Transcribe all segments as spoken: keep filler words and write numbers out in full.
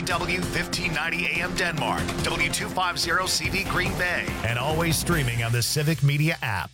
C W fifteen ninety A M Denmark, W two fifty C V Green Bay, and always streaming on the Civic Media app.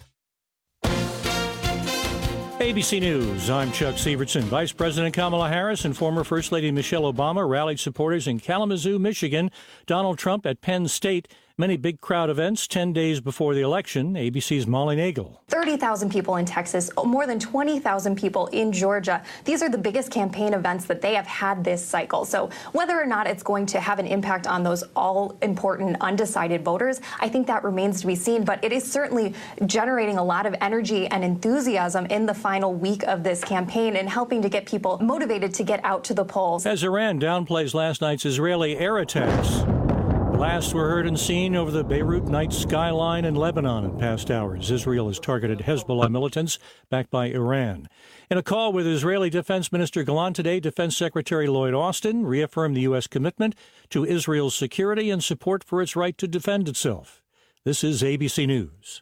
A B C News, I'm Chuck Sievertson. Vice President Kamala Harris and former First Lady Michelle Obama rallied supporters in Kalamazoo, Michigan. Donald Trump at Penn State. Many big crowd events ten days before the election. A B C's Molly Nagel. thirty thousand people in Texas, more than twenty thousand people in Georgia. These are the biggest campaign events that they have had this cycle. So whether or not it's going to have an impact on those all-important undecided voters, I think that remains to be seen. But it is certainly generating a lot of energy and enthusiasm in the final week of this campaign and helping to get people motivated to get out to the polls. As Iran downplays last night's Israeli air attacks. Blasts were heard and seen over the Beirut night skyline in Lebanon in past hours. Israel has targeted Hezbollah militants backed by Iran. In a call with Israeli Defense Minister Gallant today, Defense Secretary Lloyd Austin reaffirmed the U S commitment to Israel's security and support for its right to defend itself. This is A B C News.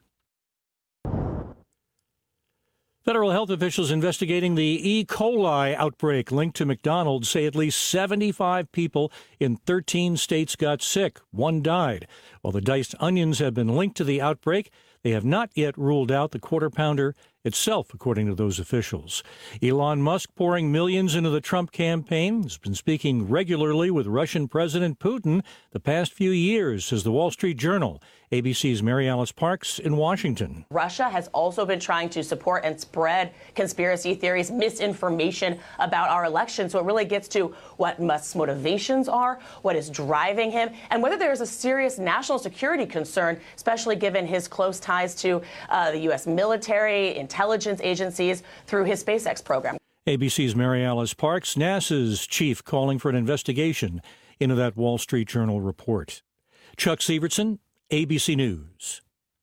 Federal health officials investigating the E. coli outbreak linked to McDonald's say at least seventy-five people in thirteen states got sick. One died. While the diced onions have been linked to the outbreak, they have not yet ruled out the Quarter Pounder itself, according to those officials. Elon Musk pouring millions into the Trump campaign has been speaking regularly with Russian President Putin the past few years, says the Wall Street Journal. A B C's Mary Alice Parks in Washington. Russia has also been trying to support and spread conspiracy theories, misinformation about our election. So it really gets to what Musk's motivations are, what is driving him, and whether there is a serious national security concern, especially given his close ties to uh, the U S military, intelligence agencies through his SpaceX program. A B C's Mary Alice Parks, NASA's chief calling for an investigation into that Wall Street Journal report. Chuck Sievertson, A B C News.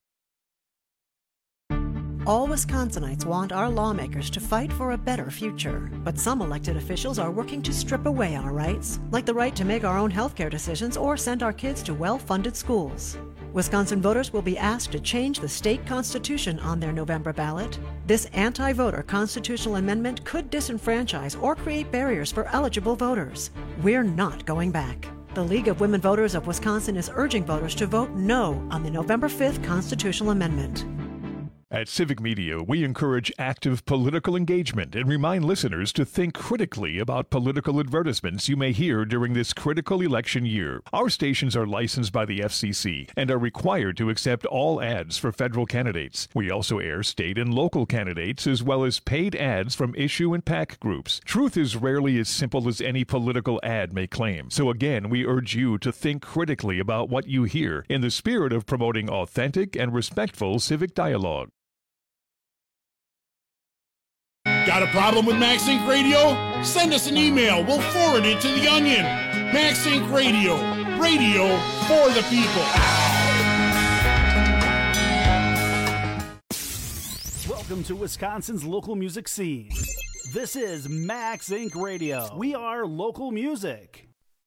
All Wisconsinites want our lawmakers to fight for a better future. But some elected officials are working to strip away our rights, like the right to make our own healthcare decisions or send our kids to well-funded schools. Wisconsin voters will be asked to change the state constitution on their November ballot. This anti-voter constitutional amendment could disenfranchise or create barriers for eligible voters. We're not going back. The League of Women Voters of Wisconsin is urging voters to vote no on the November fifth constitutional amendment. At Civic Media, we encourage active political engagement and remind listeners to think critically about political advertisements you may hear during this critical election year. Our stations are licensed by the F C C and are required to accept all ads for federal candidates. We also air state and local candidates as well as paid ads from issue and PAC groups. Truth is rarely as simple as any political ad may claim. So again, we urge you to think critically about what you hear in the spirit of promoting authentic and respectful civic dialogue. Got a problem with MaxInc Radio? Send us an email. We'll forward it to The Onion. MaxInc Radio. Radio for the people. Welcome to Wisconsin's local music scene. This is MaxInc Radio. We are local music.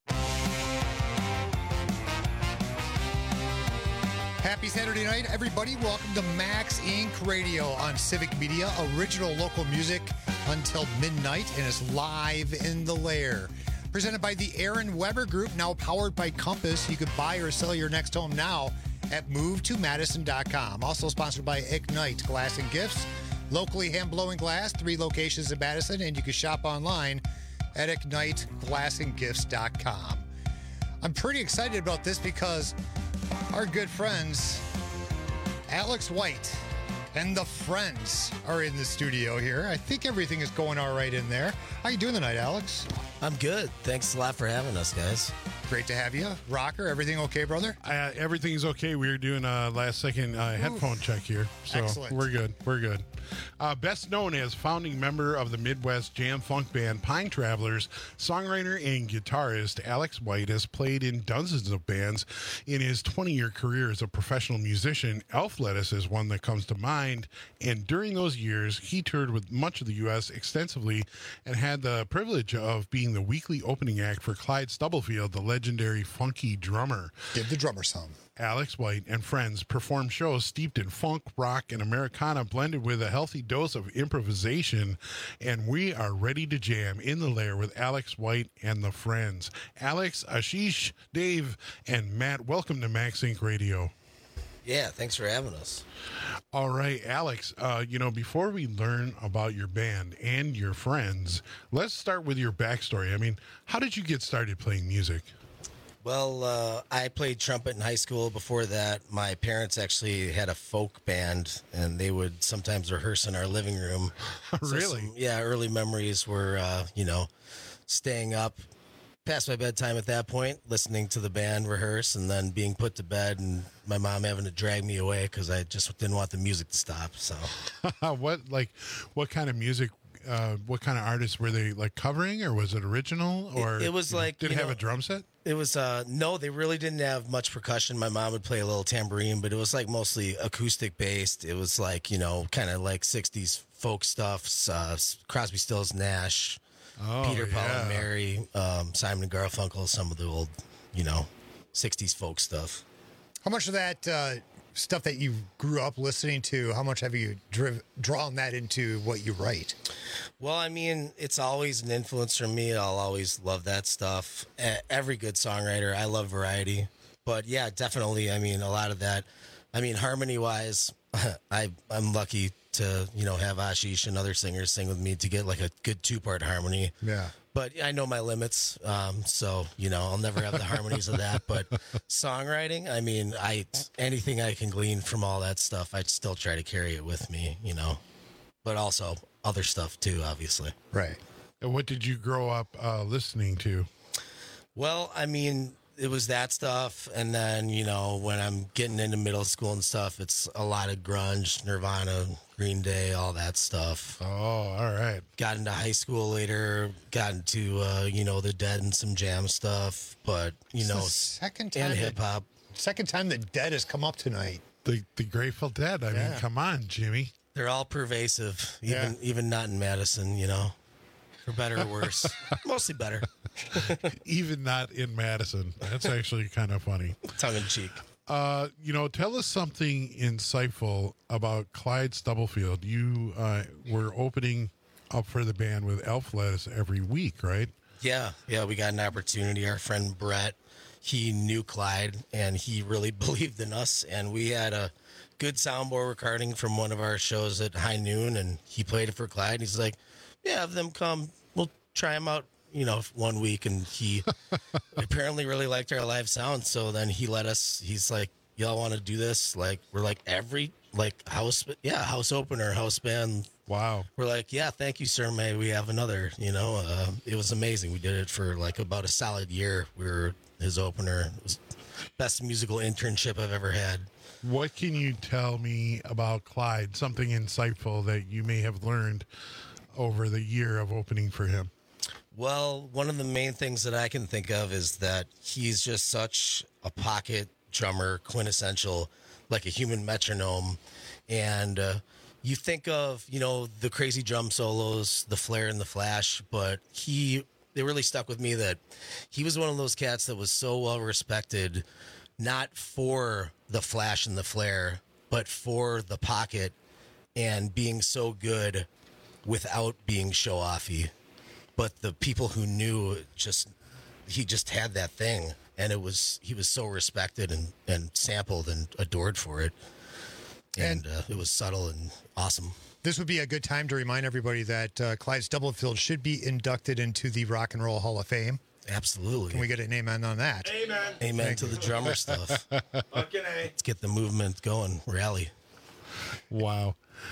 Happy Saturday night, everybody. Welcome to MaxInc Radio on Civic Media, original local music until midnight, and it's live in the lair. Presented by the Aaron Weber Group, now powered by Compass. You can buy or sell your next home now at move to madison dot com. Also sponsored by Ignite Glass and Gifts, locally hand-blowing glass, three locations in Madison, and you can shop online at ignite glass and gifts dot com. I'm pretty excited about this because our good friends, Alex White and the Friends, are in the studio here. I think everything is going all right in there. How you doing tonight, Alex? I'm good. Thanks a lot for having us, guys. Great to have you. Rocker, everything okay, brother? Uh, everything's okay. We were doing a last second uh, headphone check here. So Excellent. We're good. We're good. Uh, best known as founding member of the Midwest jam funk band Pine Travelers, songwriter and guitarist Alex White has played in dozens of bands in his twenty-year career as a professional musician. Elf Lettuce is one that comes to mind, and during those years, he toured with much of the U S extensively and had the privilege of being the weekly opening act for Clyde Stubblefield, the legendary funky drummer. Give the drummer some. Alex White and friends perform shows steeped in funk, rock, and Americana blended with a healthy dose of improvisation. And we are ready to jam in the lair with Alex White and the friends. Alex, Ashish, Dave, and Matt, welcome to Max Inc Radio. Yeah, thanks for having us. All right, Alex, uh, you know, before we learn about your band and your friends, let's start with your backstory. I mean, how did you get started playing music? Well, uh, I played trumpet in high school. Before that, my parents actually had a folk band, and they would sometimes rehearse in our living room. Really? So some, yeah, early memories were, uh, you know, staying up past my bedtime at that point, listening to the band rehearse, and then being put to bed, and my mom having to drag me away because I just didn't want the music to stop. So, what like, what kind of music? Uh, what kind of artists were they like covering, or was it original? Or it, it was like, did it you have know, a drum set? It was uh, no, they really didn't have much percussion. My mom would play a little tambourine, but it was like mostly acoustic based. It was like, you know, kind of like sixties folk stuff. Uh, Crosby, Stills, Nash. Oh, Peter, Paul, yeah. and Mary, um, Simon and Garfunkel, some of the old, you know, sixties folk stuff. How much of that uh, stuff that you grew up listening to, how much have you driv- drawn that into what you write? Well, I mean, it's always an influence for me. I'll always love that stuff. E- Every good songwriter, I love variety. But yeah, definitely, I mean, a lot of that. I mean, harmony-wise, I, I'm lucky to, you know, have Ashish and other singers sing with me to get like a good two-part harmony. Yeah. But I know my limits, um, so, you know, I'll never have the harmonies of that. But songwriting, I mean, I anything I can glean from all that stuff, I'd still try to carry it with me, you know. But also other stuff, too, obviously. Right. And what did you grow up uh, listening to? Well, I mean, it was that stuff. And then, you know, when I'm getting into middle school and stuff, it's a lot of grunge, Nirvana, Green Day, all that stuff. Oh, all right. Got into high school later, got into, uh, you know, the Dead and some jam stuff. But, you It's know, the second time and that- hip hop. Second time the Dead has come up tonight. The the Grateful Dead. I Yeah. mean, come on, Jimmy. They're all pervasive, even Yeah. even not in Madison, you know, for better or worse. Mostly better. Even not in Madison. That's actually kind of funny. Tongue in cheek. Uh, you know, tell us something insightful about Clyde Stubblefield. You uh, were opening up for the band with Elf Lettuce every week, right? Yeah, yeah, we got an opportunity. Our friend Brett, he knew Clyde, and he really believed in us. And we had a good soundboard recording from one of our shows at High Noon, and he played it for Clyde. He's like, yeah, have them come. We'll try them out, you know, one week. And he apparently really liked our live sound. So then he let us, he's like, y'all want to do this? Like, we're like, every, like, house, yeah, house opener, house band. Wow. We're like, yeah, thank you, sir. May we have another, you know, uh, it was amazing. We did it for like about a solid year. We were his opener. It was best musical internship I've ever had. What can you tell me about Clyde? Something insightful that you may have learned over the year of opening for him. Well, one of the main things that I can think of is that he's just such a pocket drummer, quintessential, like a human metronome. And uh, you think of, you know, the crazy drum solos, the flare and the flash, but he, they really stuck with me that he was one of those cats that was so well respected, not for the flash and the flare, but for the pocket and being so good without being show offy. But the people who knew, just he just had that thing, and it was he was so respected and, and sampled and adored for it, and, and uh, it was subtle and awesome. This would be a good time to remind everybody that uh, Clyde Stubblefield should be inducted into the Rock and Roll Hall of Fame. Absolutely. Can we get an amen on that? Amen. Amen Thank to you. the drummer stuff. Fucking A. Let's get the movement going. Rally. Wow.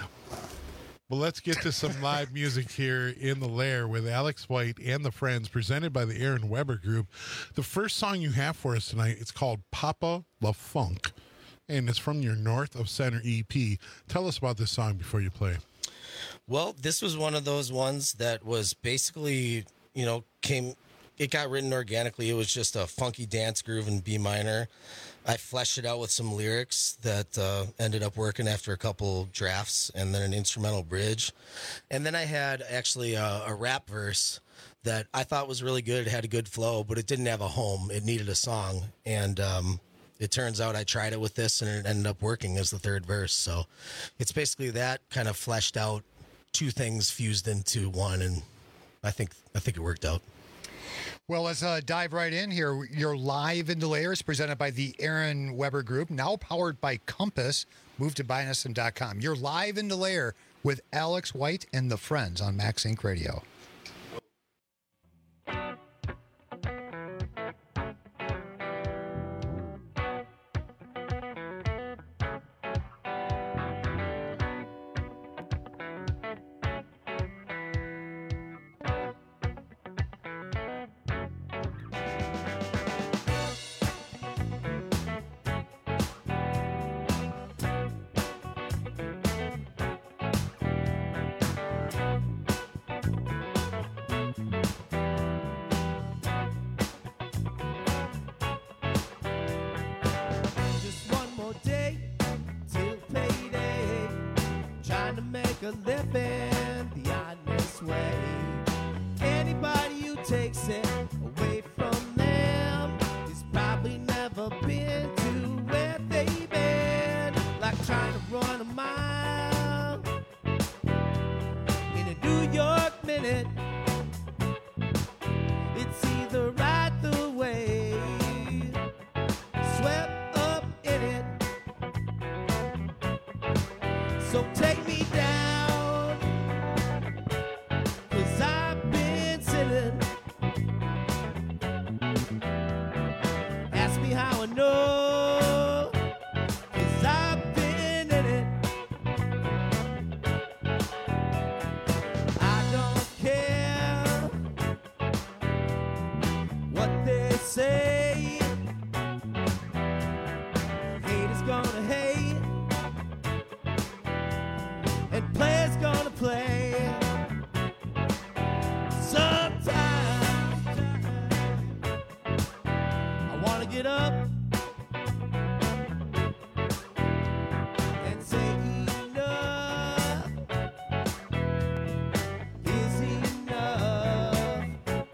Well, let's get to some live music here in the Lair with Alex White and the Friends, presented by the Aaron Weber Group. The first song you have for us tonight, it's called Papa La Funk, and it's from your North of Center E P. Tell us about this song before you play. Well, this was one of those ones that was basically, you know, came, it got written organically. It was just a funky dance groove in B minor. I fleshed it out with some lyrics that uh, ended up working after a couple drafts, and then an instrumental bridge. And then I had actually a, a rap verse that I thought was really good. It had a good flow, but it didn't have a home. It needed a song. And um, it turns out I tried it with this, and it ended up working as the third verse. So it's basically that kind of fleshed out, two things fused into one, and I think I think it worked out. Well, let's uh, dive right in here. You're live in the layers, presented by the Aaron Weber Group, now powered by Compass. Move to buy an s m dot com. You're live in the layer with Alex White and the Friends on Max Inc Radio. A living the honest way. Anybody who takes it away from them has probably never been to where they've been. Like trying to run a mile in a New York minute. It's either right the way, swept up in it. So take me down. Ask me how I know, 'cause I've been in it. I don't care what they say. Hate is gonna hate, and play's gonna play. Get up and say enough is enough.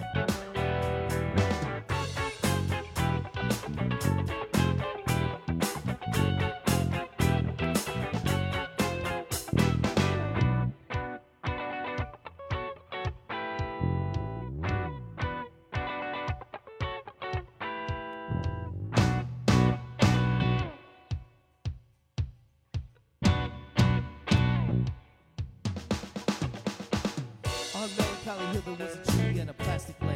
Hill, there was a tree and a plastic lake,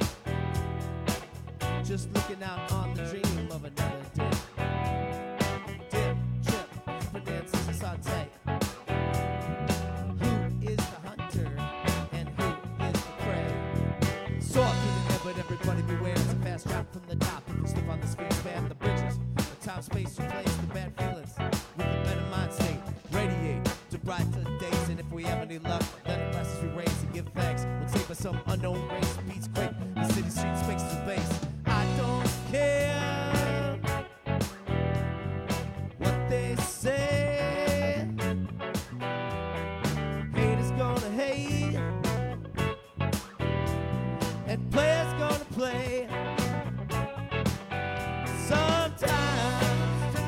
just looking out on the dream of another day. Dip, chip, Fernandez and saute. Who is the hunter and who is the prey? Saw through the air, but everybody beware. It's a fast drop from the top. If you slip on the screen, span the bridges. The time, space, replace the bad feelings with a better mind state. Radiate to brighter days, and if we have any luck, let the glasses we raise and give thanks. We'll save us some unknown race. Beats quick, the city streets makes the base. I don't care what they say. Haters gonna hate, and players gonna play. Sometimes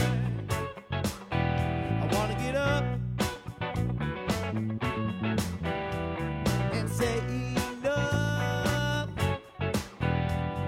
I wanna get up and say enough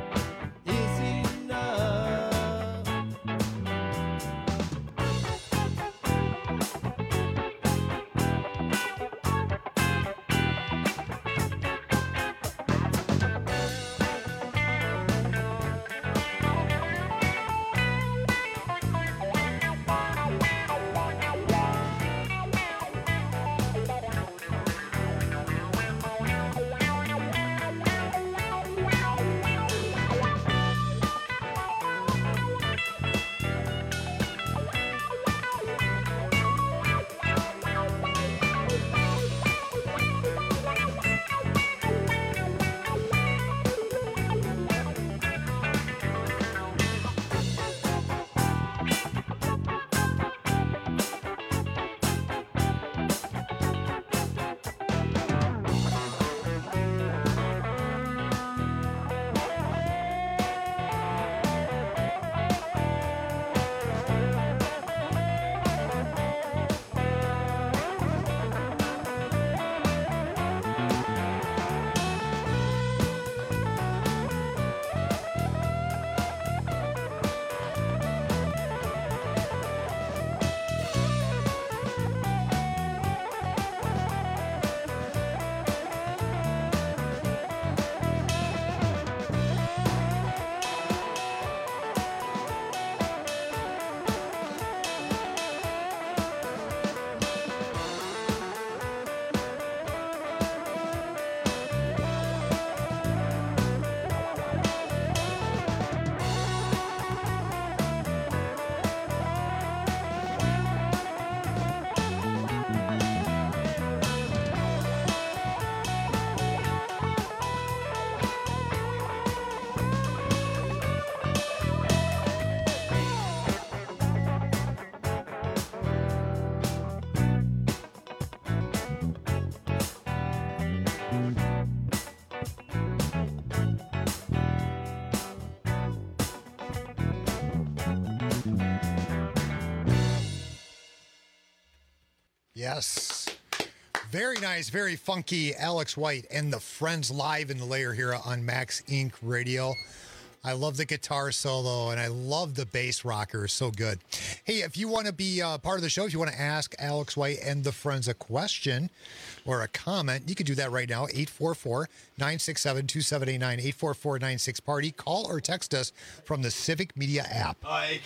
Yes. Very nice, very funky Alex White and the Friends live in the layer here on Max Incorporated. Radio. I love the guitar solo, and I love the bass rocker. So good. Hey, if you want to be uh, part of the show, if you want to ask Alex White and the Friends a question or a comment, you can do that right now. eight four four, nine six seven, two seven eight nine, eight four four nine six party. Call or text us from the Civic Media app.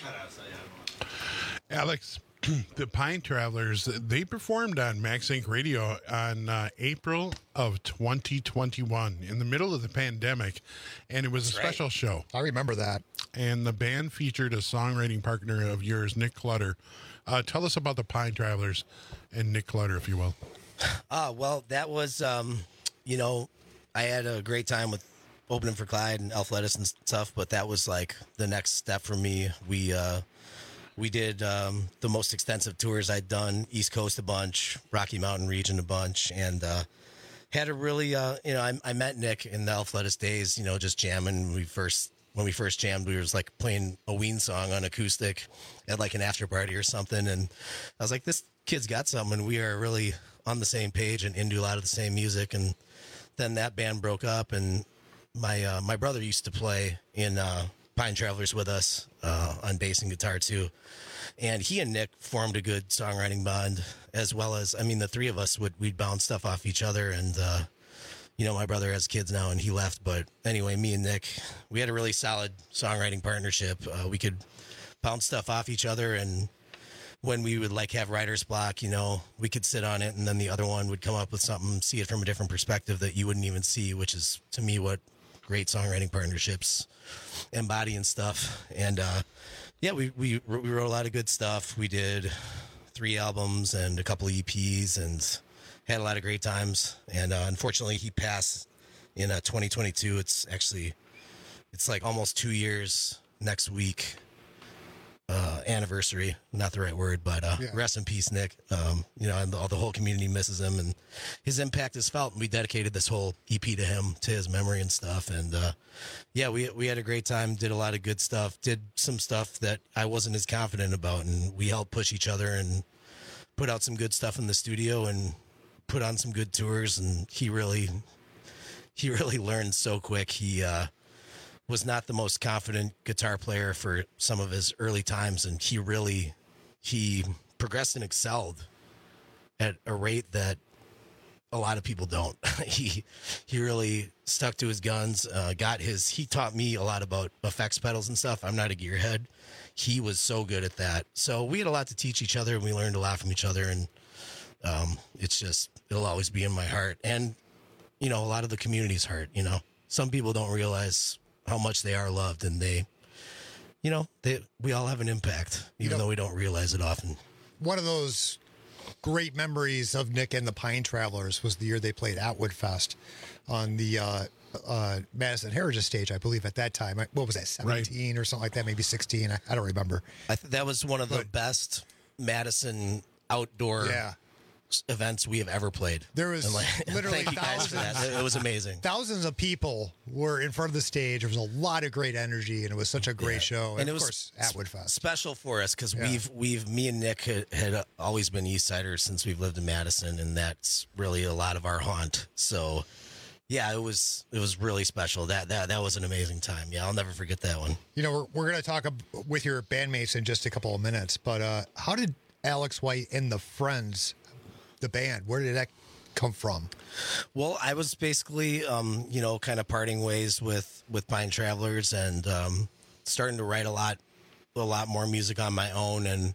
Alex, the Pine Travelers, they performed on Max Inc Radio on uh, April of twenty twenty-one in the middle of the pandemic, and it was a That's special right. show. I remember that. And the band featured a songwriting partner of yours, Nick Clutter. Uh, tell us about the Pine Travelers and Nick Clutter, if you will. Ah, well, that was, um, you know, I had a great time with opening for Clyde and Elf Lettuce and stuff, but that was like the next step for me. We, uh, We did um, the most extensive tours I'd done, East Coast a bunch, Rocky Mountain region a bunch, and uh, had a really, uh, you know, I, I met Nick in the Elf Lettuce days, you know, just jamming. We first, when we first jammed, we was like playing a Ween song on acoustic at like an after party or something, and I was like, this kid's got something. We are really on the same page and into a lot of the same music, and then that band broke up, and my uh, my brother used to play in uh, Pine Travelers with us uh, on bass and guitar too. And he and Nick formed a good songwriting bond, as well as, I mean, the three of us would, we'd bounce stuff off each other. And, uh, you know, my brother has kids now and he left. But anyway, me and Nick, we had a really solid songwriting partnership. Uh, we could bounce stuff off each other. And when we would like have writer's block, you know, we could sit on it and then the other one would come up with something, see it from a different perspective that you wouldn't even see, which is to me what great songwriting partnerships embody and stuff. And, uh, yeah, we, we we wrote a lot of good stuff. We did three albums and a couple of E Ps and had a lot of great times. And uh, unfortunately, he passed in uh, twenty twenty-two. It's actually, it's like almost two years next week. Uh, anniversary, not the right word, but uh, Yeah. rest in peace, Nick. Um, you know, and all the whole community misses him, and his impact is felt. And we dedicated this whole E P to him, to his memory and stuff. And uh, yeah, we we had a great time. Did a lot of good stuff. Did some stuff that I wasn't as confident about, and we helped push each other and put out some good stuff in the studio and put on some good tours. And he really, he really learned so quick. He uh, was not the most confident guitar player for some of his early times, and he really he progressed and excelled at a rate that a lot of people don't. he he really stuck to his guns, uh, got his he taught me a lot about effects pedals and stuff. I'm not a gearhead. He was so good at that. So we had a lot to teach each other, and we learned a lot from each other, and um, it's just it'll always be in my heart. And you know, a lot of the community's heart, you know. Some people don't realize how much they are loved, and they, you know, they we all have an impact, even You know- though we don't realize it often. One of those great memories of Nick and the Pine Travelers was the year they played Atwood Fest on the uh, uh, Madison Heritage stage, I believe, at that time. What was that, seventeen or something like that, maybe sixteen? I, I don't remember. I th- that was one of the best Madison outdoor Yeah. s- events we have ever played. There was And, like, literally thank you guys for that. thousands. It was amazing. Thousands of people were in front of the stage. There was a lot of great energy, and it was such a great show. And, And it of was course, Atwood Fest. Special for us because Yeah. we've we've me and Nick had, had always been East Siders since we've lived in Madison, and that's really a lot of our haunt. So yeah, it was it was really special. That that that was an amazing time. Yeah, I'll never forget that one. You know, we're, we're going to talk ab- with your bandmates in just a couple of minutes, but uh, how did Alex White and the Friends, the band, where did that come from? Well, I was basically, um, you know, kind of parting ways with, with Pine Travelers and um, starting to write a lot, a lot more music on my own. And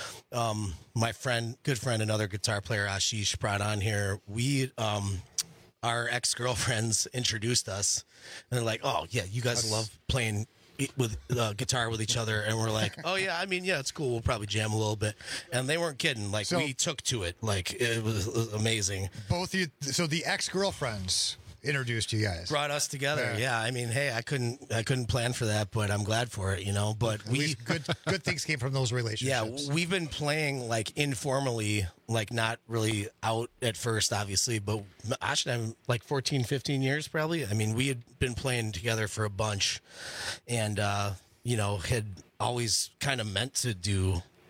um, my friend, good friend, another guitar player, Ashish, brought on here. We, um, our ex girlfriends introduced us, and they're like, "Oh yeah, you guys That's- love playing." With uh, guitar with each other, and we're like, oh yeah, I mean, yeah, it's cool. We'll probably jam a little bit, and they weren't kidding. Like So- we took to it, like it was, it was amazing. Both you, so the ex-girlfriends introduced you guys. Brought us together. Yeah. Yeah. I mean, hey, I couldn't, I couldn't plan for that, but I'm glad for it, you know. But At we, least good, good things came from those yeah, relationships. we've been playing like informally, like not really out at first, obviously, but Ash and I, like fourteen, fifteen years probably. I mean, we had been playing together for a bunch, and uh, you know, had always kind of meant to do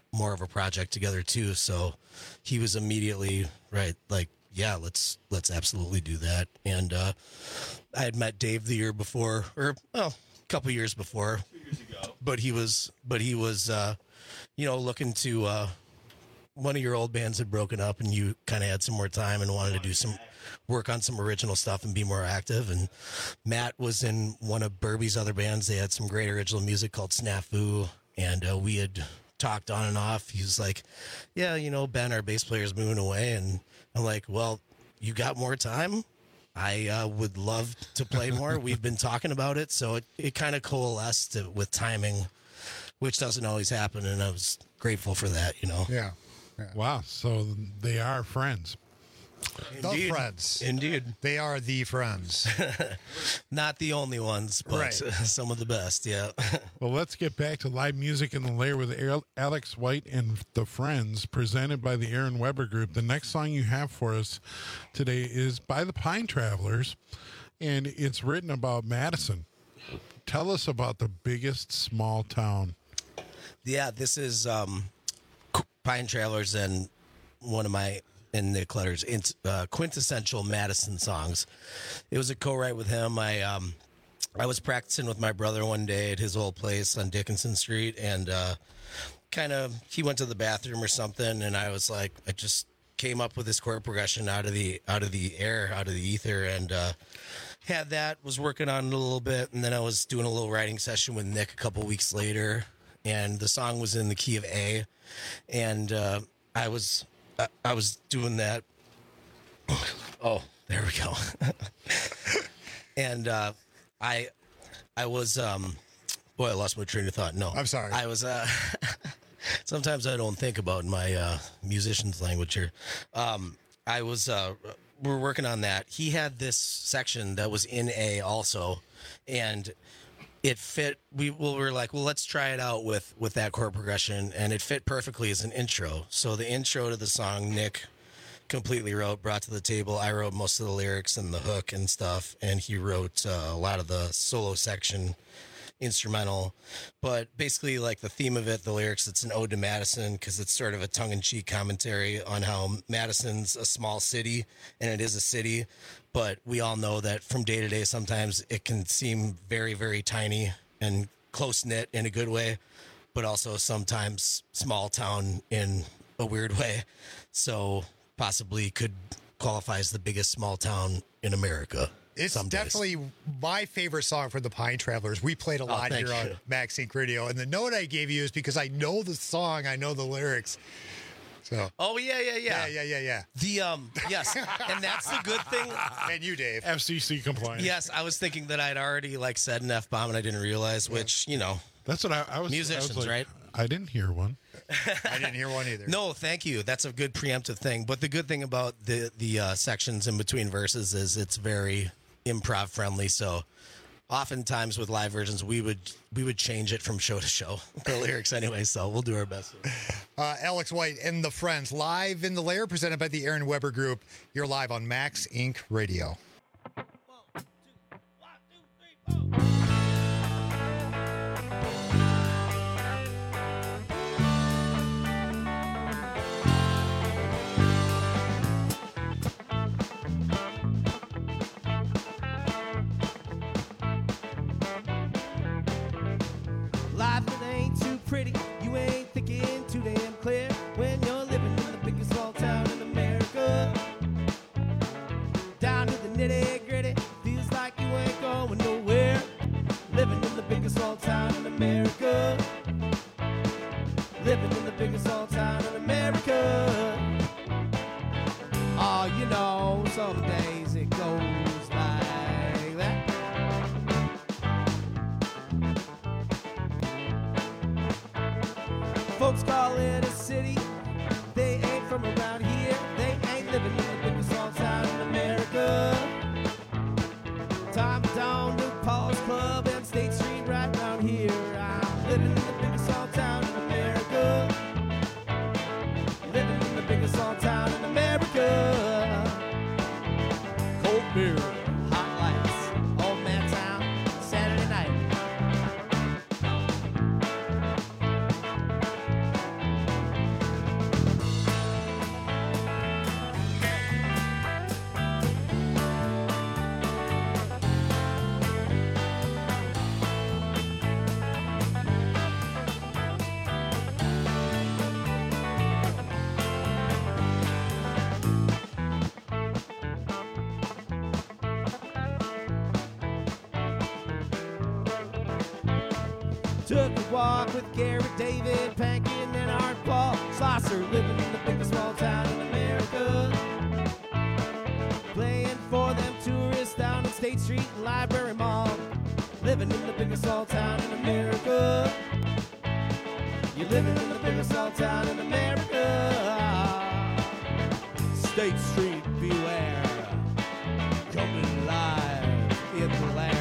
more of a project together too. So he was immediately right, like, yeah, let's let's absolutely do that. And uh, I had met Dave the year before, or well, a couple years before, two years ago. But he was, but he was, uh, you know, looking to. Uh, one of your old bands had broken up, and you kind of had some more time and wanted to do some work on some original stuff and be more active. And Matt was in one of Burby's other bands. They had some great original music called Snafu, and uh, we had talked on and off. He was like, yeah, you know, Ben, our bass player, is moving away. And I'm like, well, you got more time? I uh, would love to play more. We've been talking about it. So it, it kind of coalesced to, with timing, which doesn't always happen. And I was grateful for that, you know? Yeah. yeah. Wow. So they are friends. The friends. Indeed. They are the friends. Not the only ones, but Right. some of the best, yeah. Well, let's get back to live music in the lair with Al- Alex White and the Friends, presented by the Aaron Weber Group. The next song you have for us today is by the Pine Travelers, and it's written about Madison. Tell us about the biggest small town. Yeah, this is um, Pine Travelers and one of my and Nick Clutter's uh, quintessential Madison songs. It was a co-write with him. I um, I was practicing with my brother one day at his old place on Dickinson Street, and uh, kind of he went to the bathroom or something, and I was like, I just came up with this chord progression out of the out of the air, out of the ether, and uh, had that. Was working on it a little bit, and then I was doing a little writing session with Nick a couple weeks later, and the song was in the key of A, and uh, I was. I was doing that. Oh, there we go. and uh, I, I was. Um, boy, I lost my train of thought. No, I'm sorry. I was. Uh, sometimes I don't think about my uh, musician's language here. Um, I was. Uh, we're working on that. He had this section that was in A also, and it fit. We, well, we were like, well, let's try it out with, with that chord progression, and it fit perfectly as an intro. So the intro to the song, Nick completely wrote, brought to the table. I wrote most of the lyrics and the hook and stuff, and he wrote uh, a lot of the solo section, instrumental. But basically, like the theme of it, the lyrics, it's an ode to Madison, because it's sort of a tongue-in-cheek commentary on how Madison's a small city, and it is a city. But we all know that from day to day, sometimes it can seem very, very tiny and close-knit in a good way, but also sometimes small town in a weird way. So possibly could qualify as the biggest small town in America. It's some days. definitely my favorite song from the Pine Travelers. We played a lot Oh, thank here on you. Max Inc Radio. And the note I gave you is because I know the song, I know the lyrics. So. Oh, yeah, yeah, Yeah, yeah. yeah, yeah, yeah. The, um, yes, and that's the good thing. And you, Dave. F C C compliant. Yes, I was thinking that I'd already, like, said an F-bomb and I didn't realize, which, you know. That's what I, I was. Musicians, I was like, right? I didn't hear one. I didn't hear one either. No, thank you. That's a good preemptive thing. But the good thing about the, the uh, sections in between verses is it's very improv friendly. So oftentimes with live versions, we would we would change it from show to show, the lyrics anyway. So we'll do our best. Uh, Alex White and the Friends, live in the lair, presented by the Aaron Weber Group. You're live on Max Inc Radio. Life it ain't too pretty. You ain't thinking too damn clear when you're living in the biggest small town in America. Down to the nitty gritty, feels like you ain't going nowhere. Living in the biggest small town in America. Living in the biggest small town in America. Oh, you know, some days it goes like that. Folks call it a city. They ain't from around here. They ain't living in the biggest small town in America. Time down to Paul's Club and State Street right around here. I'm living in the biggest small town in America. Living in the biggest small town in America. Cold beer, hot lights, old man town, Saturday night. Took a walk with Garrett, David, Pankin, and Art Paul Slosser, living in the biggest small town in America. Playing for them tourists down on State Street and Library Mall. Living in the biggest small town in America. You're living in the biggest small town in America. State Street, beware. Coming live in the lair.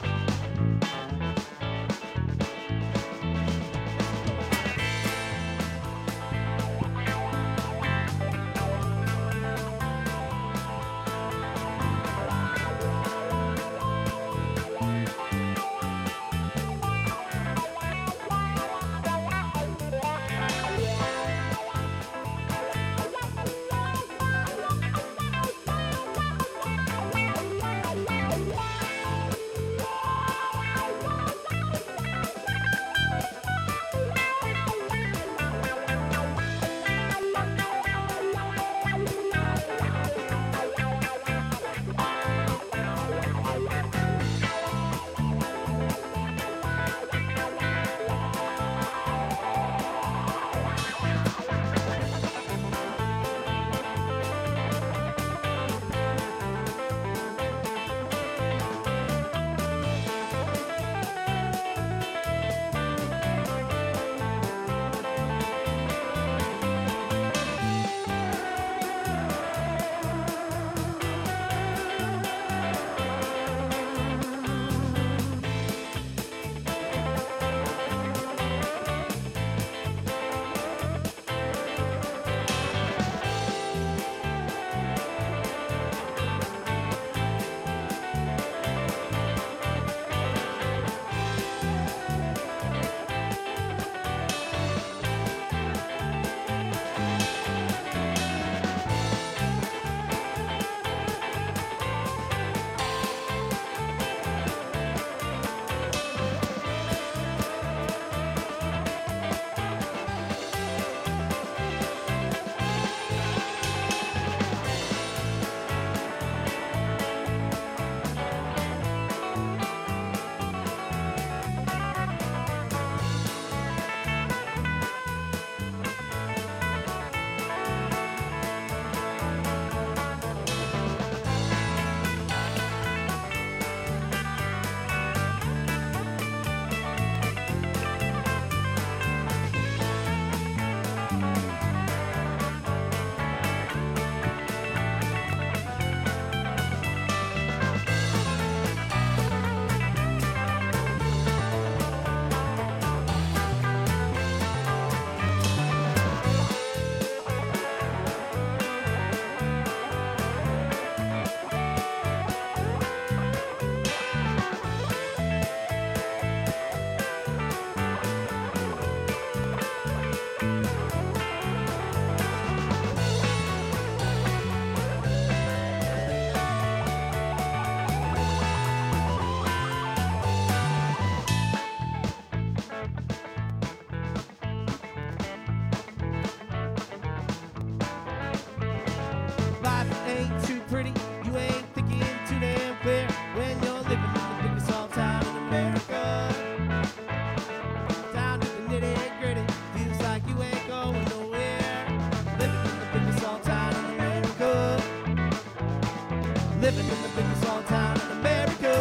living in the biggest small town in America.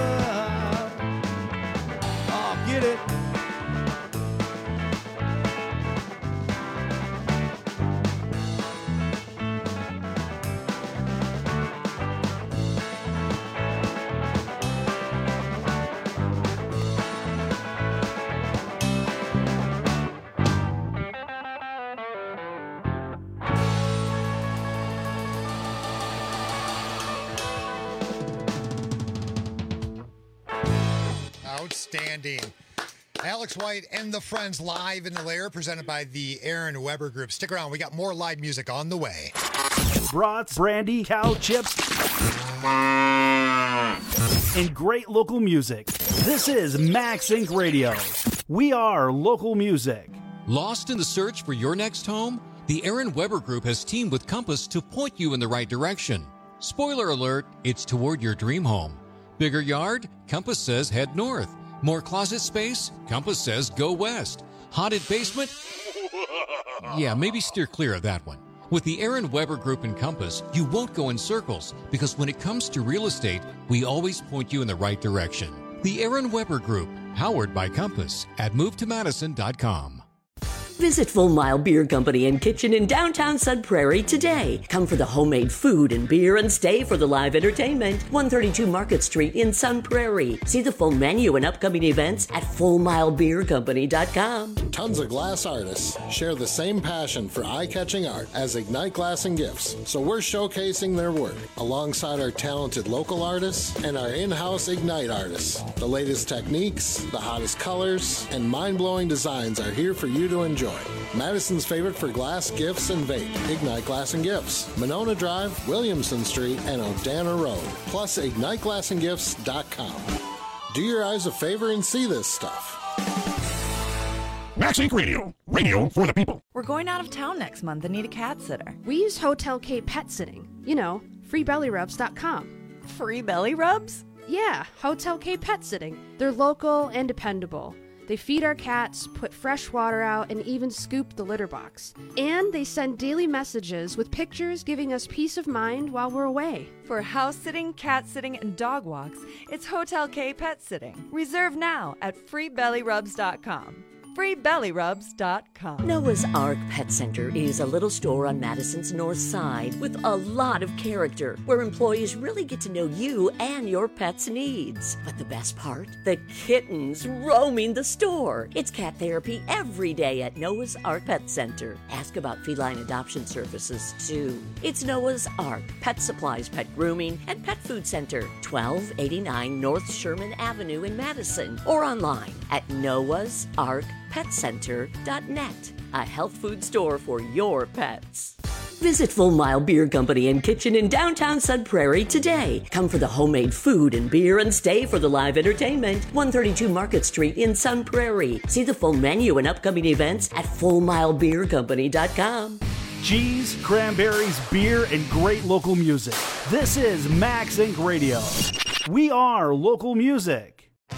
Oh, get it. Outstanding. Alex White and the Friends live in the lair, presented by the Aaron Weber Group. Stick around. We got more live music on the way. Brats, brandy, cow chips, and great local music. This is Max Inc Radio. We are local music. Lost in the search for your next home? The Aaron Weber Group has teamed with Compass to point you in the right direction. Spoiler alert, it's toward your dream home. Bigger yard? Compass says head north. More closet space? Compass says go west. Haunted basement? Yeah, maybe steer clear of that one. With the Aaron Weber Group and Compass, you won't go in circles because when it comes to real estate, we always point you in the right direction. The Aaron Weber Group, powered by Compass at move to madison dot com. Visit Full Mile Beer Company and Kitchen in downtown Sun Prairie today. Come for the homemade food and beer and stay for the live entertainment. one thirty-two Market Street in Sun Prairie. See the full menu and upcoming events at full mile beer company dot com. Tons of glass artists share the same passion for eye-catching art as Ignite Glass and Gifts, so we're showcasing their work alongside our talented local artists and our in-house Ignite artists. The latest techniques, the hottest colors, and mind-blowing designs are here for you to enjoy. Madison's favorite for glass, gifts, and vape. Ignite Glass and Gifts. Monona Drive, Williamson Street, and Odana Road. Plus, ignite glass and gifts dot com. Do your eyes a favor and see this stuff. Max Inc Radio. Radio for the people. We're going out of town next month and need a cat sitter. We use Hotel K Pet Sitting. You know, free belly rubs dot com. Free belly rubs? Yeah, Hotel K Pet Sitting. They're local and dependable. They feed our cats, put fresh water out, and even scoop the litter box. And they send daily messages with pictures giving us peace of mind while we're away. For house sitting, cat sitting, and dog walks, it's Hotel K Pet Sitting. Reserve now at free belly rubs dot com. free belly rubs dot com. Noah's Ark Pet Center is a little store on Madison's north side with a lot of character, where employees really get to know you and your pet's needs. But the best part? The kittens roaming the store. It's cat therapy every day at Noah's Ark Pet Center. Ask about feline adoption services, too. It's Noah's Ark Pet Supplies, Pet Grooming, and Pet Food Center, twelve eighty-nine North Sherman Avenue in Madison, or online at noahs ark pet center dot net, a health food store for your pets. Visit Full Mile Beer Company and Kitchen in downtown Sun Prairie today. Come for the homemade food and beer and stay for the live entertainment. one thirty-two Market Street in Sun Prairie. See the full menu and upcoming events at full mile beer company dot com. Cheese, cranberries, beer, and great local music. This is Max Inc Radio. We are local music.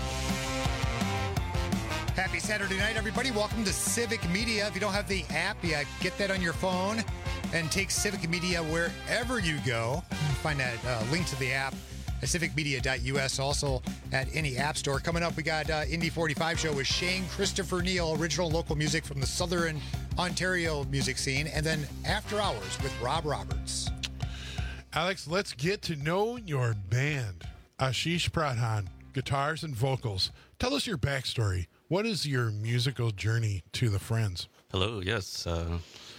Happy Saturday night, everybody. Welcome to Civic Media. If you don't have the app yet, get that on your phone and take Civic Media wherever you go. You can find that uh, link to the app at civic media dot u s, also at any app store. Coming up, we got uh, Indy forty-five show with Shane Christopher Neal, original local music from the Southern Ontario music scene, and then After Hours with Rob Roberts. Alex, let's get to know your band. Ashish Pradhan, guitars and vocals. Tell us your backstory. What is your musical journey to the Friends? Hello, yes. Uh,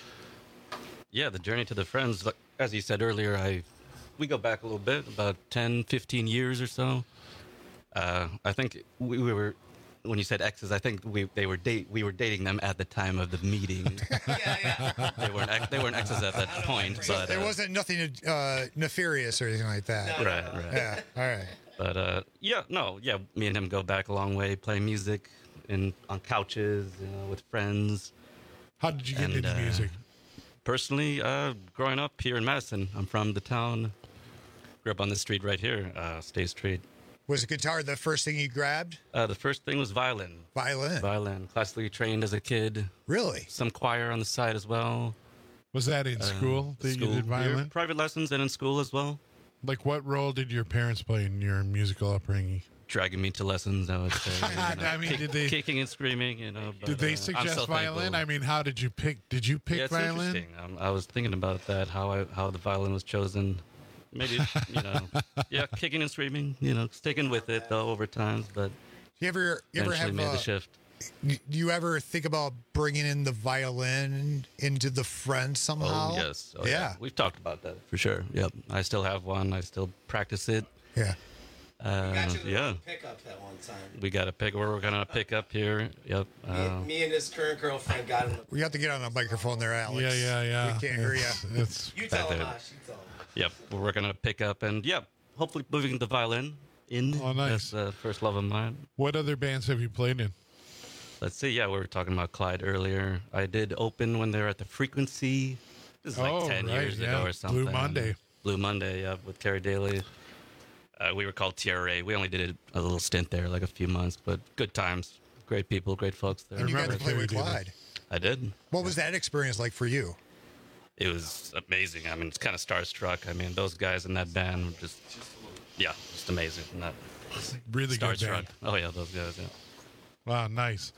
yeah, the journey to the Friends. Like, as you said earlier, I we go back a little bit, about ten, fifteen years or so. Uh, I think we, we were, when you said exes, I think we they were date we were dating them at the time of the meeting. yeah, yeah. They weren't ex- they weren't exes at that point. But there uh, wasn't nothing uh, nefarious or anything like that. No, right, right. Yeah, all right. But uh, yeah, no, yeah, me and him go back a long way, playing music in on couches, you know, with friends. How did you get and, into uh, music? Personally, uh, growing up here in Madison, I'm from the town. Grew up on this street right here, uh, State Street. Was guitar the first thing you grabbed? Uh, the first thing was violin. Violin? Violin. Classically trained as a kid. Really? Some choir on the side as well. Was that in Uh, school that school. you did violin? Yeah, private lessons and in school as well. Like, what role did your parents play in your musical upbringing? Dragging me to lessons, I would say. You know, I mean, kick- did they- kicking and screaming, you know. But, Did they uh, I'm suggest so violin? thankful. I mean, how did you pick? Did you pick yeah, it's violin? interesting. Um, I was thinking about that, how I, how the violin was chosen. Maybe, you know, yeah, kicking and screaming, you know, sticking with it, though, over time, but You ever, you ever eventually have made uh, the shift. y- Do you ever think about bringing in the violin into the Friends somehow? Oh, yes. Oh, yeah. We've talked about that, for sure. Yep. I still have one. I still practice it. Yeah. Uh, yeah. Pick up that one time. We got a pick. We're going to pick up here. Yep. Me, Uh, me and his current girlfriend got him. We have to get on a microphone there, Alex. Yeah, yeah, yeah. We can't hear you. It's- it's- You Back tell him, there. Ash. You tell him. Yep, we're gonna pick up and yep, hopefully moving the violin in. Oh, nice. That's the first love of mine. What other bands have you played in? Let's see. Yeah, we were talking about Clyde earlier. I did open when they were at the Frequency. This is like Oh, ten right, years yeah. ago or something. Blue Monday. Blue Monday, yeah, with Carrie Daly. Uh, we were called T R A. We only did a little stint there, like a few months, but good times. Great people, great folks there. And you got to play with Clyde. I did. What was that experience like for you? It was amazing. I mean, it's kind of starstruck. I mean, those guys in that band were just, yeah, just amazing. Not really good starstruck. band. Oh yeah, those guys. Yeah. Wow, nice.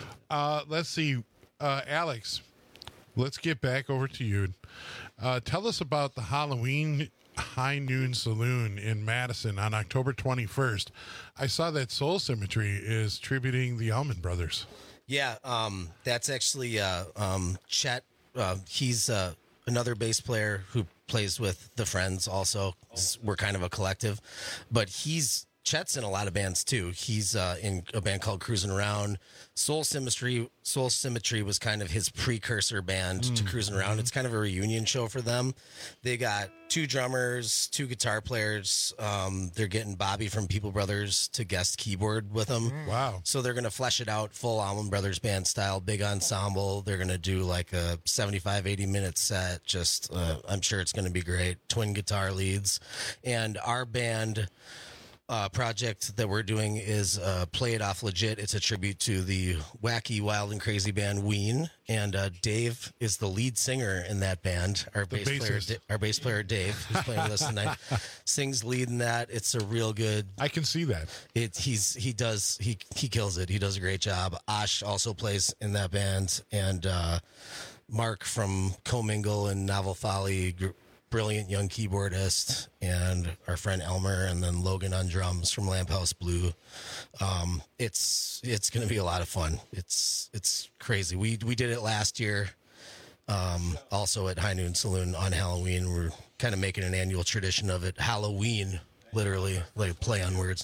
Uh, let's see, uh, Alex. Let's get back over to you. Uh, tell us about the Halloween High Noon Saloon in Madison on October twenty-first. I saw that Soul Symmetry is tributing the Allman Brothers. Yeah, um, that's actually uh, um, Chet. Uh, he's uh, another bass player who plays with the Friends also. We're kind of a collective. But he's Chet's in a lot of bands too. He's uh, in a band called Cruising Around. Soul Symmetry Soul Symmetry was kind of his precursor band mm. to Cruising Around. It's kind of a reunion show for them. They got two drummers, two guitar players. Um, they're getting Bobby from People Brothers to guest keyboard with them. Wow. So they're going to flesh it out full Allman Brothers band style, big ensemble. They're going to do like a seventy-five, eighty minute set. Just, uh, I'm sure it's going to be great. Twin guitar leads. And our band... Uh, project that we're doing is uh, Play It Off Legit. It's a tribute to the wacky, wild, and crazy band Ween, and uh, Dave is the lead singer in that band. Our The bass player, bassist. Da- our bass player Dave, who's playing with us tonight, sings lead in that. It's a real good. I can see that. It he's he does he he kills it. He does a great job. Ash also plays in that band, and uh, Mark from Commingle and Novel Folly. Gr- Brilliant young keyboardist, and our friend Elmer, and then Logan on drums from Lamp House Blue. Um, it's it's going to be a lot of fun. It's it's crazy. We we did it last year, um, also at High Noon Saloon on Halloween. We're kind of making an annual tradition of it. Halloween, literally, like play on words.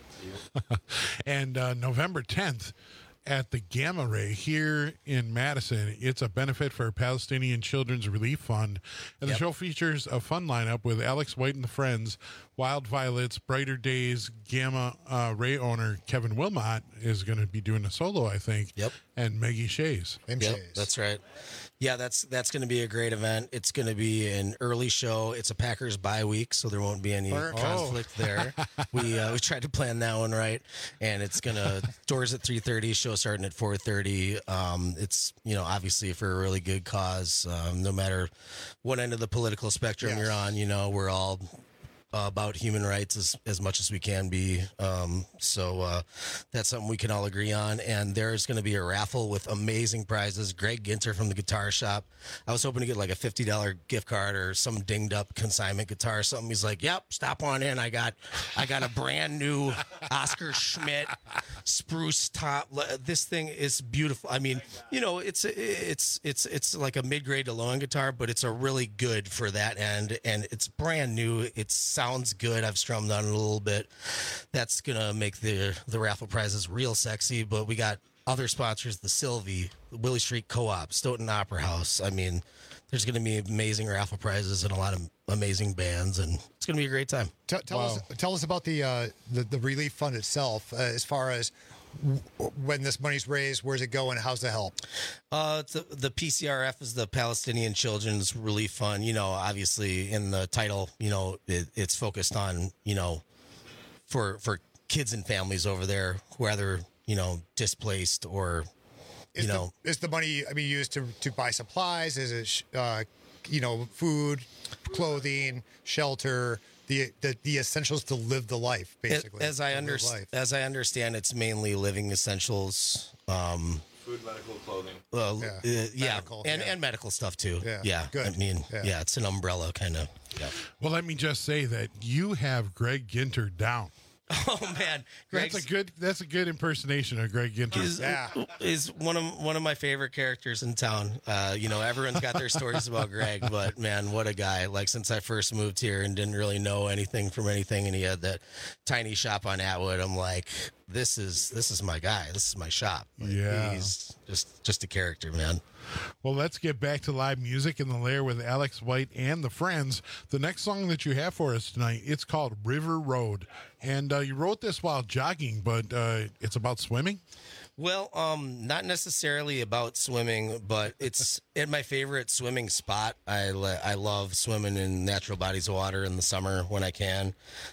And uh, November tenth at the Gamma Ray here in Madison. It's a benefit for Palestinian Children's Relief Fund. And Yep. the show features a fun lineup with Alex White and the Friends, Wild Violets, Brighter Days. Gamma uh, Ray owner Kevin Wilmot is going to be doing a solo, I think. Yep. And Maggie Shays. Yep, that's right. Yeah, that's that's going to be a great event. It's going to be an early show. It's a Packers bye week, so there won't be any Oh. conflict there. We uh, we tried to plan that one right, and it's gonna doors at three thirty, show starting at four thirty. Um, it's you know obviously for a really good cause. Um, no matter what end of the political spectrum you're on, you know we're all uh, about human rights as, as much as we can be. Um, so uh, that's something we can all agree on. And there's going to be a raffle with amazing prizes. Greg Ginter from the Guitar Shop. I was hoping to get like a fifty dollars gift card or some dinged up consignment guitar or something. He's like, yep, stop on in. I got, I got a brand new Oscar Schmidt spruce top. This thing is beautiful. I mean, you know, it's, it's, it's, it's like a mid-grade to low-end guitar, but it's a really good for that end. And it's brand new. It sounds good. I've strummed on it a little bit. That's going to make the, the raffle prizes real sexy, but we got other sponsors, the Sylvie, the Willie Street Co-op, Stoughton Opera House. I mean, there's going to be amazing raffle prizes and a lot of amazing bands, and it's going to be a great time. Tell, tell us, tell us about the, uh, the the relief fund itself, uh, as far as w- when this money's raised, where's it going, how's the help? Uh, the, the P C R F is the Palestinian Children's Relief Fund. You know, obviously in the title, you know, it, it's focused on, you know, for for kids and families over there, whether you know displaced or. Is, you know, the, is the money, I mean, used to, to buy supplies? Is it, sh- uh, you know, food, clothing, shelter, the, the the essentials to live the life, basically? As I To live understand, life. as I understand, it's mainly living essentials. Um, Food, medical, clothing. Well, Yeah. uh, yeah, Medical, and yeah. and medical stuff too. Yeah, yeah. good. I mean, Yeah. yeah, it's an umbrella kind of. Yeah. Well, let me just say that you have Greg Ginter down. Oh man, Greg's That's a good. That's a good impersonation of Greg Ginter. is, is one of one of my favorite characters in town. Uh, you know, everyone's got their stories about Greg, but man, what a guy! Like since I first moved here and didn't really know anything from anything, and he had that tiny shop on Atwood. I'm like, this is this is my guy. This is my shop. Like, Yeah. he's just just a character, man. Well, let's get back to live music in the Lair with Alex White and the Friends. The next song that you have for us tonight, it's called River Road. And uh, you wrote this while jogging, but uh, it's about swimming? Well, um, not necessarily about swimming, but it's at my favorite swimming spot. I le- I love swimming in natural bodies of water in the summer when I can.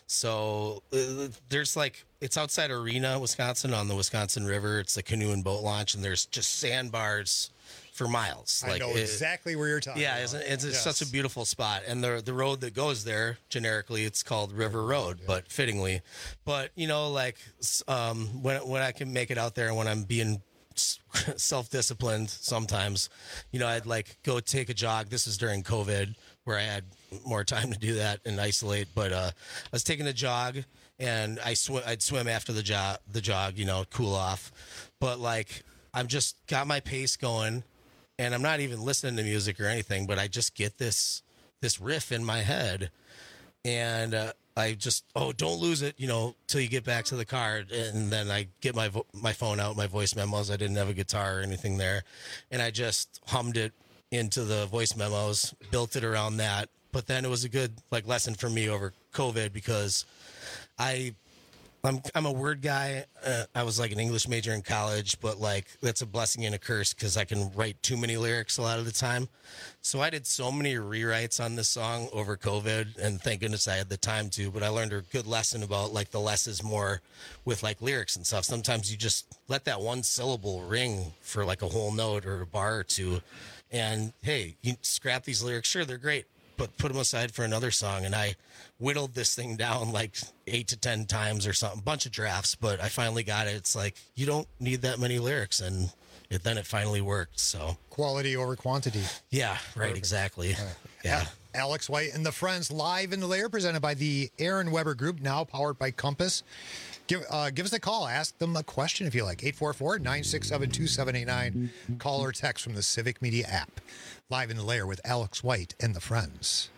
So uh, there's like it's outside Arena, Wisconsin, on the Wisconsin River. It's a canoe and boat launch, and there's just sandbars for miles. I like know it- exactly where you're talking Yeah, about. it's, it's, it's Yes. such a beautiful spot, and the the road that goes there generically it's called River Road, but fittingly, but you know, like s- um, when when I can make it out there, and when I'm being self disciplined, sometimes, you know, I'd like go take a jog. This is during COVID, where I had more time to do that and isolate. But uh, I was taking a jog, and I sw- I'd swim after the jog, the jog, you know, cool off. But like I've just got my pace going. And I'm not even listening to music or anything, but I just get this this riff in my head, and uh, I just oh don't lose it, you know, till you get back to the car, and then I get my vo- my phone out, my voice memos. I didn't have a guitar or anything there, and I just hummed it into the voice memos, built it around that. But then it was a good like lesson for me over COVID because I. I'm I'm a word guy. Uh, I was like an English major in college, but like that's a blessing and a curse because I can write too many lyrics a lot of the time. So I did so many rewrites on this song over COVID, and thank goodness I had the time to. But I learned a good lesson about like the less is more with like lyrics and stuff. Sometimes you just let that one syllable ring for like a whole note or a bar or two, and hey, you scrap these lyrics. Sure, they're great, but put them aside for another song. And I whittled this thing down like eight to ten times or something, bunch of drafts, but I finally got it. It's like, you don't need that many lyrics. And it, then it finally worked. So Quality over quantity. yeah, right. Perfect. Exactly. Yeah. A- Alex White and the Friends live in the lair, presented by the Aaron Weber Group, now powered by Compass. Give, uh, give us a call. Ask them a question if you like. eight four four, nine six seven, two seven eight nine. Call or text from the Civic Media app. Live in the lair with Alex White and the Friends.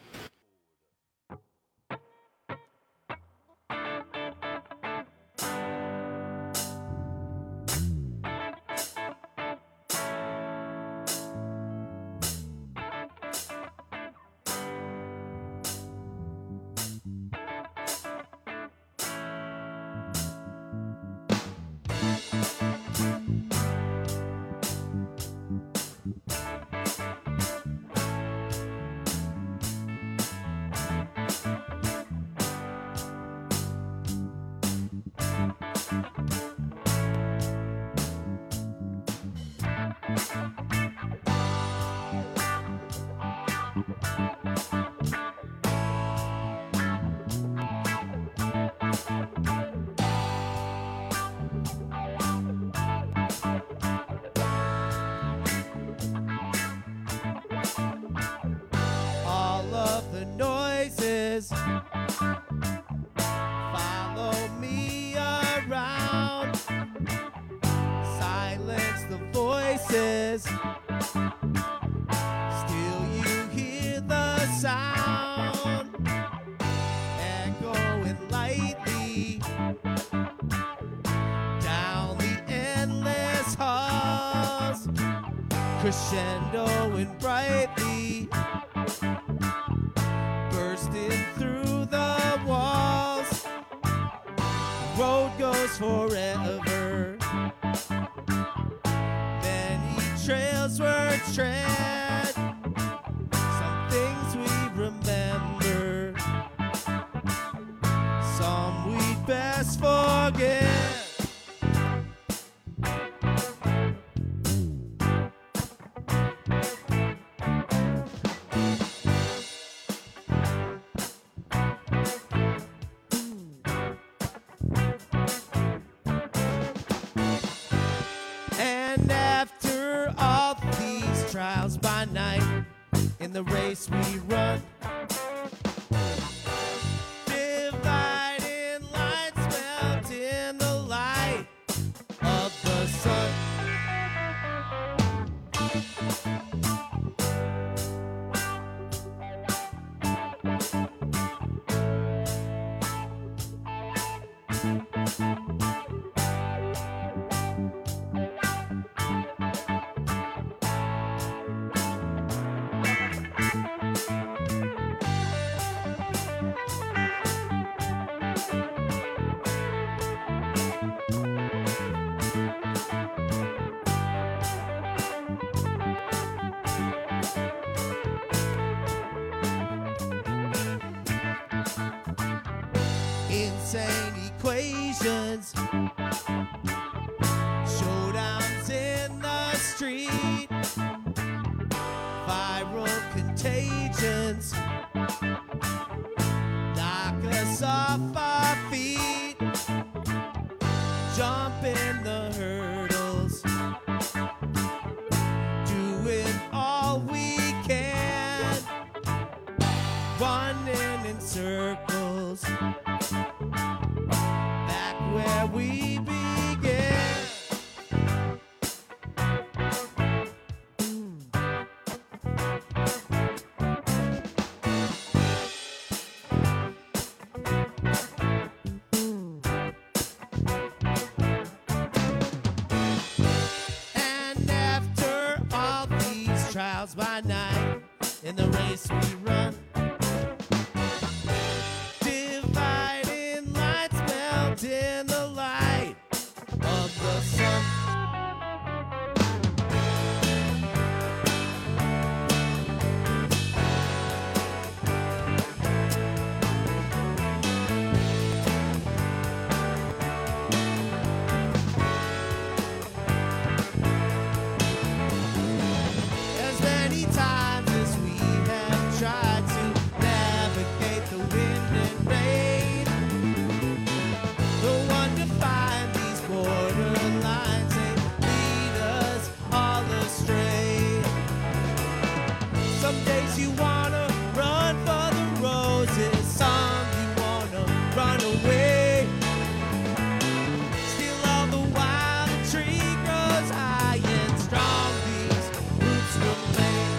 All of the noises follow me around. Silence the voices. Still you hear the sound echoing lightly down the endless halls, crescendoing brightly, bursting through the walls. Road goes forever. Many trails were tread. Some things we remember. Some we'd best forget. And after all these trials by night, in the race we run, dividing lines melt in the light of the sun. insane equations. Showdowns in the street, viral contagions knock us off our feet, jumping the hurdles, doing all we can, running in circles back where we began. And after all these trials by night, in the race we run, dividing lights melt in the light of the sun. As many times as we have tried to navigate the wind and rain, the one to find these borderlines, they lead us all astray. Some days you wanna run for the roses, some you wanna run away. Still all the while the tree grows high and strong, these roots remain.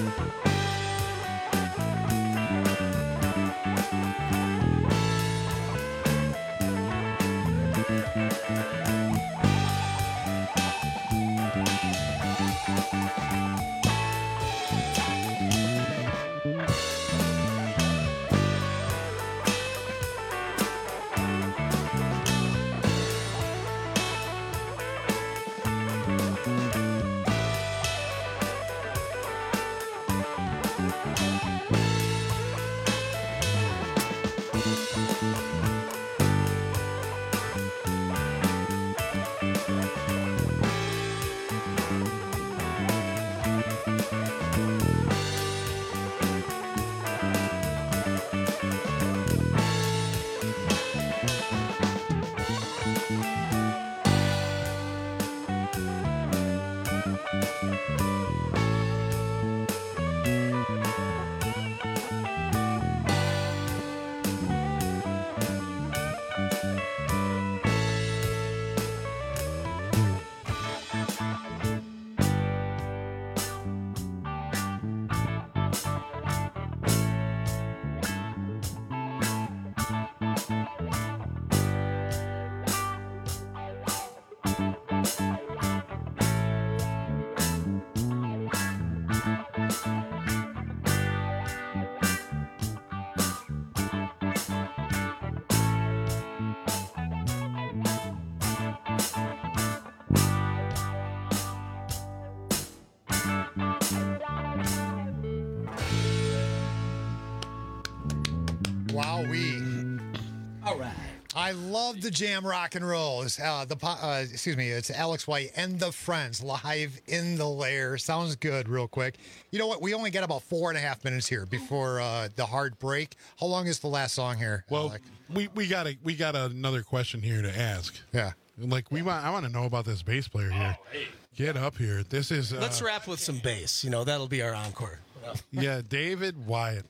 Wowee. All right. I love the jam rock and roll. It's, uh, the po- uh, excuse me, it's Alex White and the Friends live in the lair. Sounds good, real quick. You know what? We only got about four and a half minutes here before uh, the hard break. How long is the last song here? Well, Alec? we we got a we got another question here to ask. Yeah, like we want. I want to know about this bass player here. Oh, hey. Get up here. This is. Uh, Let's wrap with some bass. You know, that'll be our encore. Yeah, David Wyatt.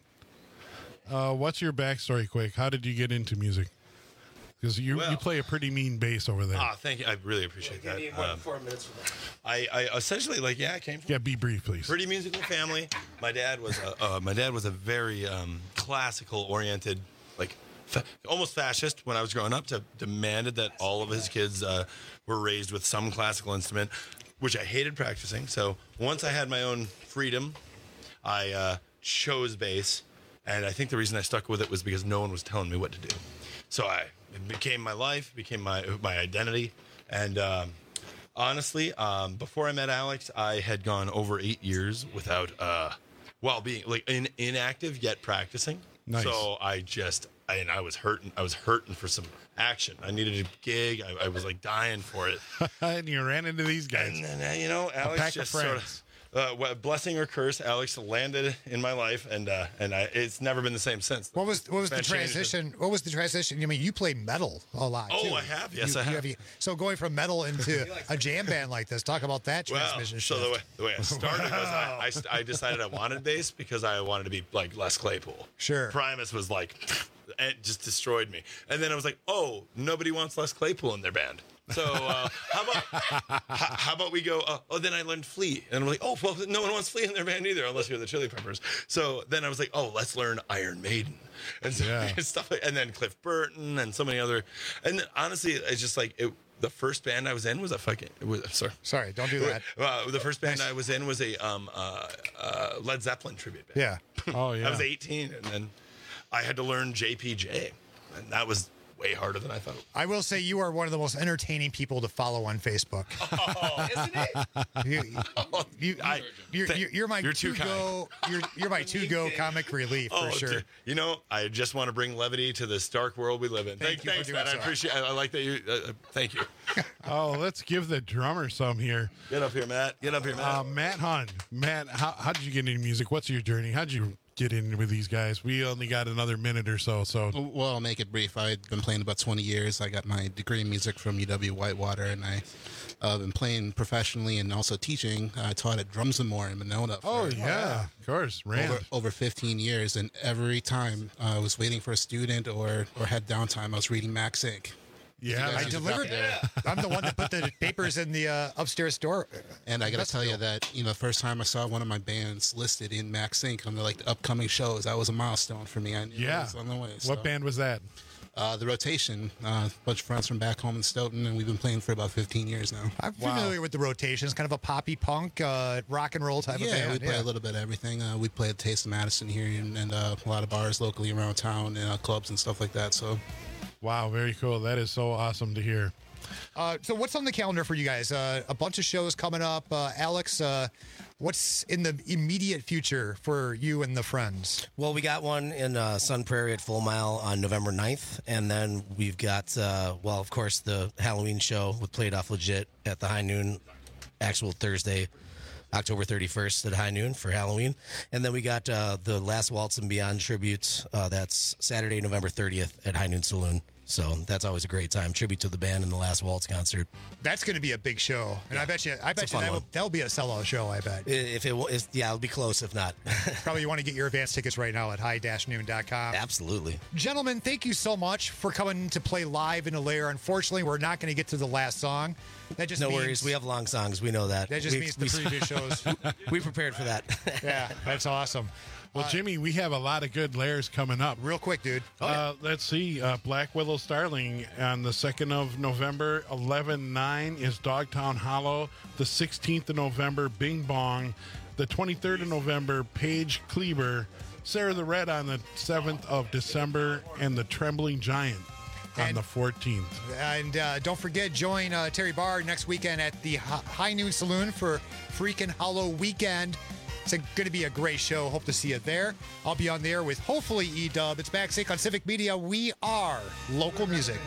Uh, what's your backstory, quick? How did you get into music? Because you Well- you play a pretty mean bass over there. Ah, thank you. I really appreciate that. Give me one, Um, four minutes for that. I, I essentially like yeah, I came from Yeah, be brief, please. pretty musical family. My dad was a uh, my dad was a very um, classical oriented, like fa- almost fascist when I was growing up. To demanded that all of his kids uh, were raised with some classical instrument, which I hated practicing. So once I had my own freedom, I uh, chose bass, and I think the reason I stuck with it was because no one was telling me what to do. So I it became my life, became my my identity, and um, honestly, um, before I met Alex, I had gone over eight years without, uh, while being like in, inactive yet practicing. Nice. So I just, I, and I was hurting. I was hurting for some action. I needed a gig. I, I was like dying for it. And you ran into these guys. And then, uh, you know, A Alex pack of just sort friends. of. Uh, what- blessing or curse, Alex landed in my life, and uh, and I, it's never been the same since. What was what was the Band changed. transition? What was the transition? I mean, you play metal a lot. Oh, too. I have. Yes, You- I you have. So going from metal into a jam band like this, talk about that Well, transmission so shift. the way, the way I started was I, I, st- I decided I wanted bass because I wanted to be like Les Claypool. Sure. Primus was like, it just destroyed me. And then I was like, oh, nobody wants Les Claypool in their band. So uh, how about how, how about we go? Uh, oh, then I learned Flea, and I'm like, oh, well, no one wants Flea in their band either, unless you're the Chili Peppers. So then I was like, oh, let's learn Iron Maiden, and so, Yeah. stuff like, and then Cliff Burton, and so many other. And honestly, it's just like it, the first band I was in was a fucking. It was, sorry, Sorry, don't do that. Uh, the first band I was in was a um, uh, uh, Led Zeppelin tribute band. Yeah. Oh yeah. I was eighteen, and then I had to learn J P J, and that was way harder than I thought. I will say you are one of the most entertaining people to follow on Facebook. Oh, isn't it? You, you, I- you're, you're, you're my You're too to go. You're, you're my to go comic relief for Oh, sure. dude, you know, I just want to bring levity to this dark world we live in. Thank Thank, you for thanks, doing man. I so. appreciate. I, I like that you. Uh, uh, thank you. Oh, let's give the drummer some here. Get up here, Matt. Get up here, Matt. Uh, Matt Hunt. Matt, how how did you get into music? What's your journey? How did you get in with these guys? We only got another minute or so. So Well, I'll make it brief. I've been playing about twenty years. I got my degree in music from U W Whitewater, and I uh, been playing professionally and also teaching. I taught at Drums and More in Monona. For oh yeah, of course, Rand. over, over fifteen years, and every time I was waiting for a student or or had downtime, I was reading Max Incorporated. Yeah, I delivered. I'm the one that put the papers in the uh, upstairs store. And I got to tell you that, you know, the first time I saw one of my bands listed in Max Inc on the like the upcoming shows, that was a milestone for me. I knew Yeah. it was on the way. What so. band was that? Uh, the Rotation. Uh, a bunch of friends from back home in Stoughton, and we've been playing for about fifteen years now. I'm familiar with the Rotation. It's kind of a poppy punk, uh, rock and roll type yeah, of band. we play a little bit of everything. Uh, we play at Taste of Madison here, and, and uh, a lot of bars locally around town, and uh, clubs and stuff like that. So, wow, very cool. That is so awesome to hear. Uh, so what's on the calendar for you guys? Uh, a bunch of shows coming up. Uh, Alex, uh, what's in the immediate future for you and the friends? Well, we got one in uh, Sun Prairie at Full Mile on November ninth. And then we've got, uh, well, of course, the Halloween show with Played Off Legit at the High Noon, actual Thursday, October thirty-first at High Noon for Halloween. And then we got uh, the Last Waltz and Beyond tribute. Uh, that's Saturday, November thirtieth at High Noon Saloon. So that's always a great time. Tribute to the band and the Last Waltz concert. That's going to be a big show, and yeah. I bet you, I bet It's a you fun that will, one. that'll be a sellout show. I bet. If it, is, yeah, it'll be close. If not, probably you want to get your advance tickets right now at high dash noon dot com. Absolutely, gentlemen. Thank you so much for coming to play live in the lair. Unfortunately, we're not going to get to the last song. That just no means, worries. We have long songs. We know that. That just we, means the we, previous shows. We prepared for that. Yeah, that's awesome. Well, Jimmy, we have a lot of good layers coming up. Real quick, dude. Uh, let's see. Uh, Black Willow Starling on the second of November, eleven nine is Dogtown Hollow. The sixteenth of November, Bing Bong. The twenty-third of November, Paige Kleber. Sarah the Red on the seventh of December, and the Trembling Giant on And- the fourteenth. And uh, don't forget, join uh, Terry Barr next weekend at the Hi- High Noon Saloon for Freaking Hollow Weekend. It's going to be a great show. Hope to see you there. I'll be on there with hopefully E-Dub. It's Max Inc on Civic Media. We are local music.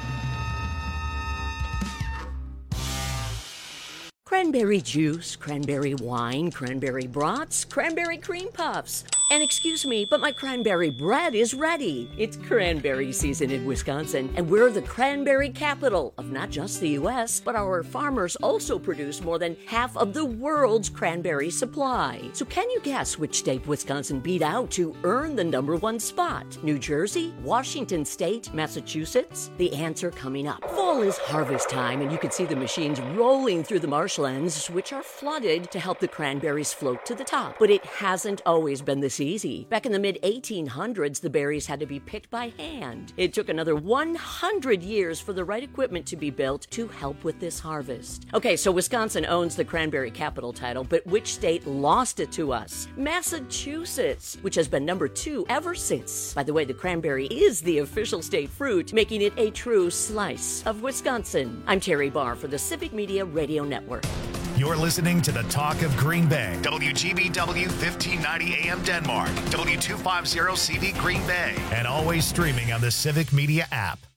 Cranberry juice, cranberry wine, cranberry brats, cranberry cream puffs. And excuse me, but my cranberry bread is ready. It's cranberry season in Wisconsin, and we're the cranberry capital of not just the U S, but our farmers also produce more than half of the world's cranberry supply. So can you guess which state Wisconsin beat out to earn the number one spot? New Jersey, Washington State, Massachusetts? The answer coming up. Fall is harvest time, and you can see the machines rolling through the marshlands, which are flooded to help the cranberries float to the top. But it hasn't always been this easy. Back in the mid eighteen hundreds, the berries had to be picked by hand. It took another one hundred years for the right equipment to be built to help with this harvest. Okay, so Wisconsin owns the cranberry capital title, but which state lost it to us? Massachusetts, which has been number two ever since. By the way, the cranberry is the official state fruit, making it a true slice of Wisconsin. I'm Terry Barr for the Civic Media Radio Network. You're listening to the Talk of Green Bay. W G B W fifteen ninety A M Denmark. W two fifty C V Green Bay. And always streaming on the Civic Media app.